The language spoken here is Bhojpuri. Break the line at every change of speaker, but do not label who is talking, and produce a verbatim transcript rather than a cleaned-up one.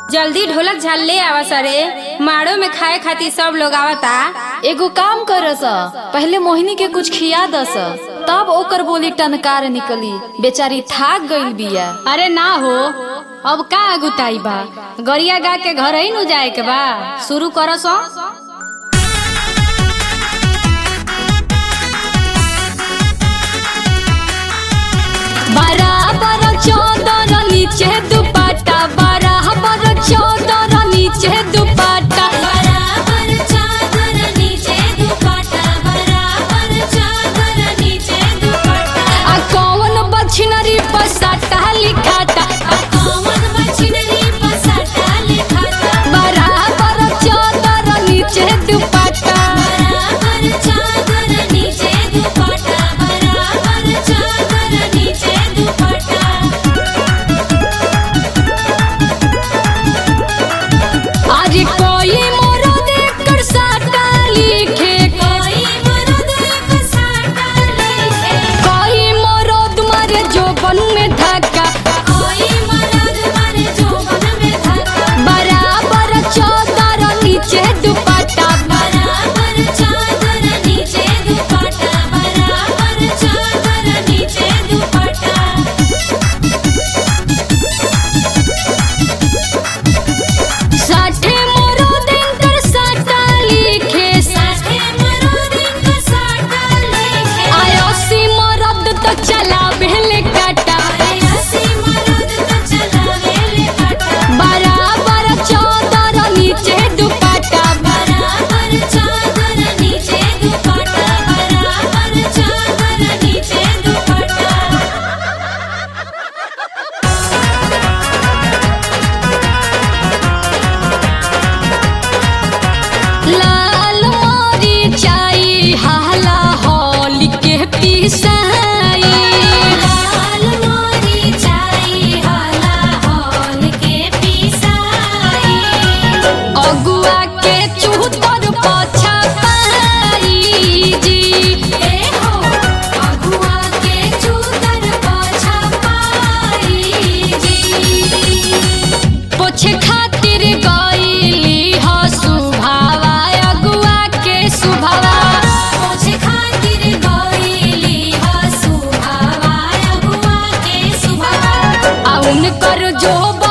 जल्दी ढोलक झाल ले आवा सरे, माड़ो में खाए खातिर सब लोग आवता।
एगो काम करस, पहले मोहिनी के कुछ खिया दस, तब ओकर बोली टनकार निकली। बेचारी थाक गईल बिया।
अरे ना हो, अब का अगुताई बा, गरिया गा के घर ही नु जाए के बा। शुरू करस।
बराबर चौदर नीचे दुपट्टा, बराबर चौदर नीचे दुपट्टा,
बराबर चादर नीचे दुपट्टा, बराबर चादर नीचे दुपट्टा।
आ कौन बछनरी पसाटा लिखाटा,
कौन बछनरी पसाटा लिखाता।
बराबर चौदर नीचे दुपट्टा,
बराबर चादर नीचे दुपट्टा, बराबर चादर नीचे दुपट्टा।
आज कोई मोरो देखकर साटा लिखे,
कोई मर्द एक साटा लिखे,
कोई मोरो तुम्हारे जोबन में धक्का,
कोई मर्द मारे जोबन में धक्का।
बराबर चौदर नीचे दुपट्टा,
बराबर चादर नीचे दुपट्टा, बराबर चादर नीचे दुपट्टा।
साठे मोरो देखकर साटा लिखे,
साठे मर्द एक साटा लिखे,
आयोसी मरद तो चला बेले काटा,
अस्सी मर्द तो चलावे ले काटा।
बराबर चौदर नीचे दुपट्टा,
बराबर चादर नीचे दुपट्टा, बराबर चादर नीचे दुपट्टा।
लाल मोरी चाई हाला होली के पिसाई,
लाल मोरी चाई हाला होल के पिसाई।
अगुआ के चूतर पाछा पाई जी,
ए हो अगुआ के चूतर पाछा पाई जी।
पोछे खातिर गईली हो सुभावा, अगुआ के सुभावा,
पोछे खातिर गईली ह सुहावा, अगुआ के सुहावा।
आ उनकर जो